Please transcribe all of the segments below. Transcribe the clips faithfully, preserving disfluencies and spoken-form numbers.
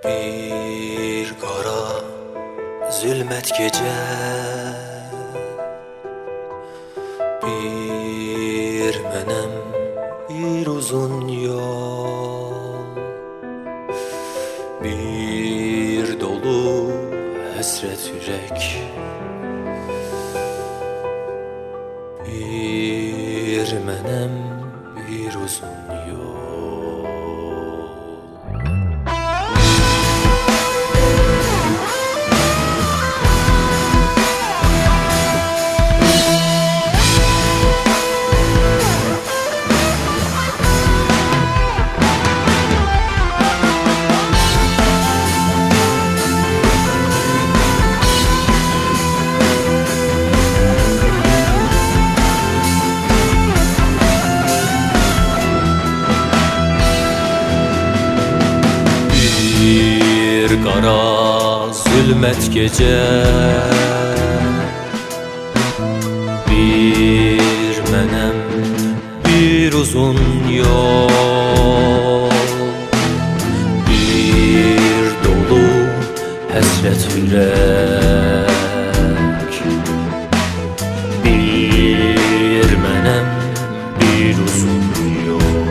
Bir kara zulmet gece, bir menem bir uzun yol, bir dolu hasret yürek, bir menem bir uzun yol. Bir kara zulmet gece, bir menem bir uzun yol, bir dolu hasret yürek, bir menem bir uzun yol.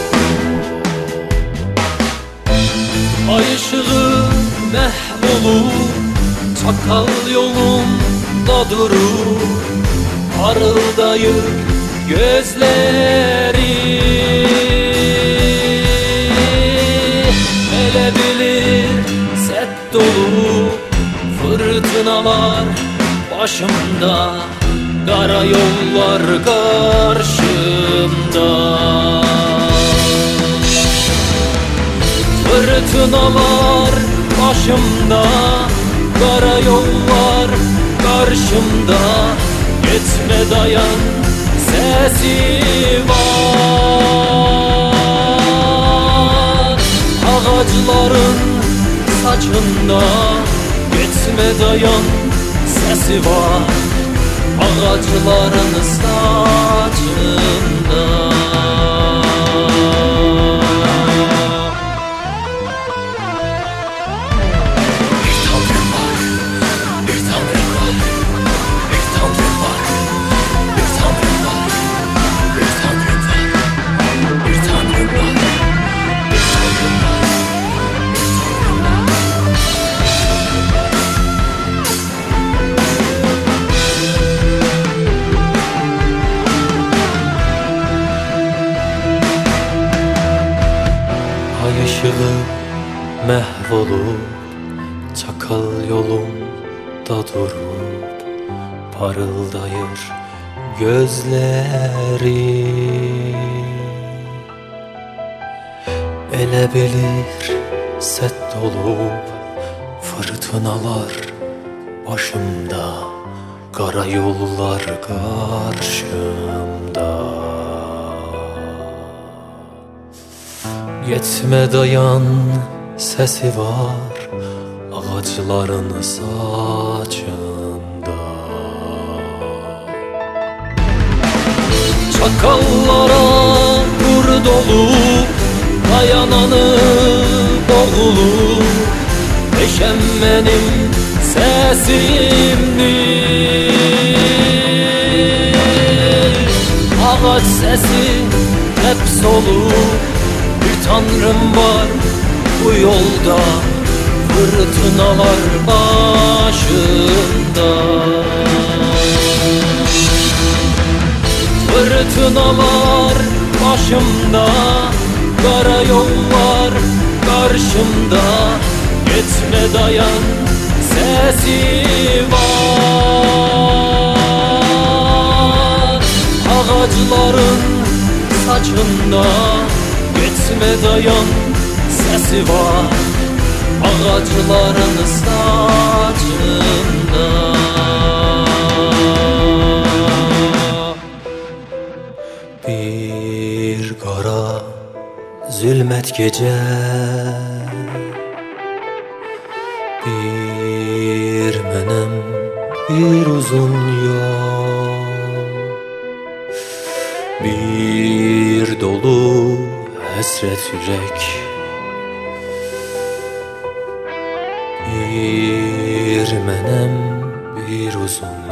Ay ışığı mehvolur, çakal yolunda durur, parıldayır gözleri. Ele bilir set dolu fırtınalar başımda, kara yollar karşımda. Fırtınalar başımda, kara yollar karşımda. Gitme dayan, sesi var ağaçların saçında. Gitme dayan, sesi var ağaçların saçında. Ay ışığı mehvolup, çakal yolunda durup, parıldayır gözleri. Ele bilir set dolup fırtınalar başımda, kara yollar karşımda. Gitme dayan, sesi var ağaçların saçında. Çakallara kur dolup, dayananı boğulup, peşem benim sesimdir. Ağaç sesi hep soluk, bir tanrım var bu yolda, fırtınalar başında. Fırtınalar başımda, kara yollar karşımda. Gitme dayan, sesi var ağaçların saçında. Gitme dayan, sesi var ağaçların saçında. Bir kara zulmet gece, bir menem bir uzun yol, bir dolu hasret yürek, Bir menem bir uzun